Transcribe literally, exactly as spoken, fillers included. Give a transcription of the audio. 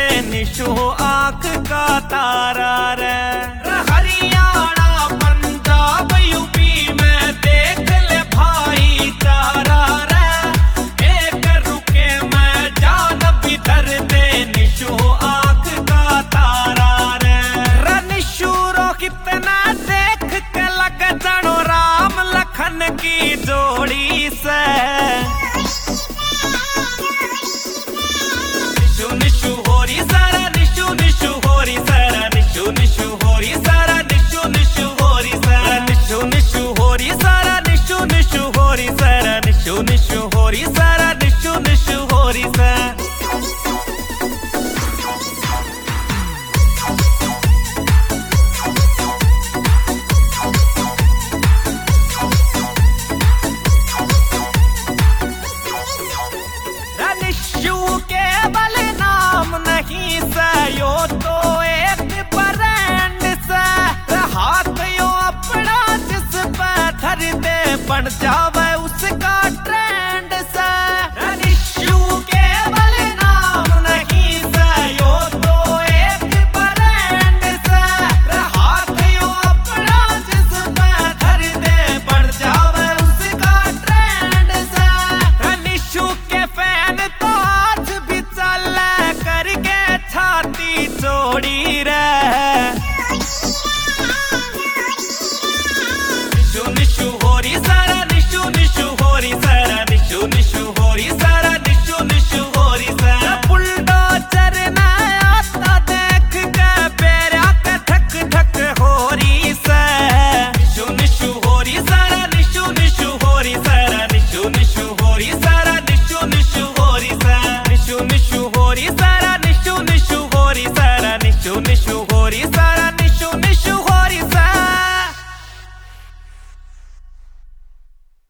निशु आंख का तारा रे। हरियाणा पंजाब यूपी में देख ले भाई चारा रे। एक रुके मैं जान भी धर दे निशु आंख का तारा रे। रे निशु रो कितना देख के लग जानो राम लखन की जोड़ी से। निशु निशु होरी सारा निशु निशु होरी सारा निशु निशु होरी सारा निशु निशु होरी सारा निशु निशु होरी सारा निशु निशु होरी सारा निशु निशु होरी सारा निशु निशु होरी सारा। निशु केवल नाम नहीं से यो तो एक ब्रांड से। हाथ यो अपना जिस पे धर दे बन जावे